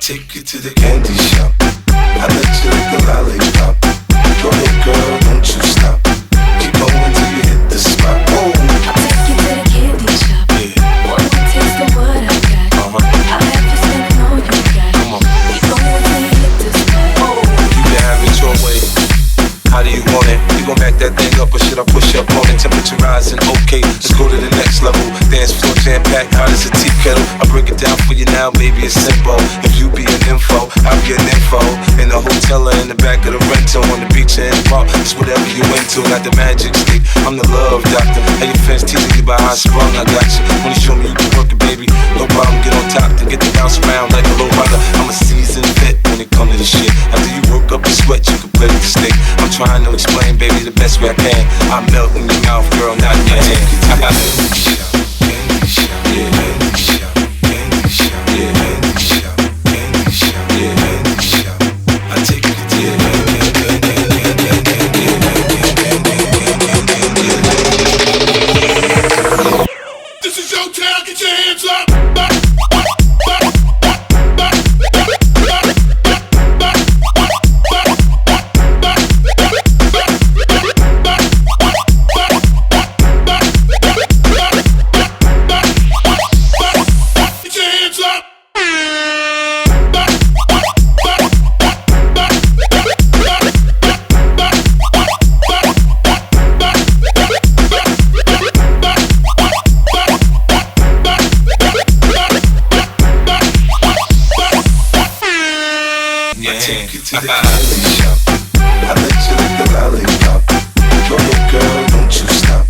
take you to the candy shop. I let you lick a lollipop. Go ahead, girl, don't you stop. Keep going till you hit the spot. Oh, I'll take you to the candy shop. yeah. Want a taste of what I got? I'll have you spending all you got. Come on. Keep going till you hit the spot. Oh, You can have it your way. How do you want it? You gon' back that thing up or should I push up on it? Temperature rising, okay, let's go to the next level. Dance floor jam packed, hot as a tea kettle. I break it down for you now, baby, it's simple. If you be an info, I'll be an info. In the hotel or in the back of the rental, on the beach or in the park, it's whatever you into. Got the magic stick, I'm the love doctor. Hey, your fans teasing you about how I sprung, I got you. Wanna show me you can work it, baby? No problem, get on top to get the bounce around like a low rider. I'm a seasoned vet when it comes to this shit. After you work up the sweat, you can play with the stick. I'm trying to explain, baby, the best way I can. I melt in your mouth, girl, not in your hand. Candy shop, candy shop, yeah, candy shop, candy shop, yeah, candy shop, candy shop, yeah, candy shop. I take you to the This is your town, get your hands up. Take you to the candy shop. I let you lick the lollipop. Go ahead, girl, don't you stop.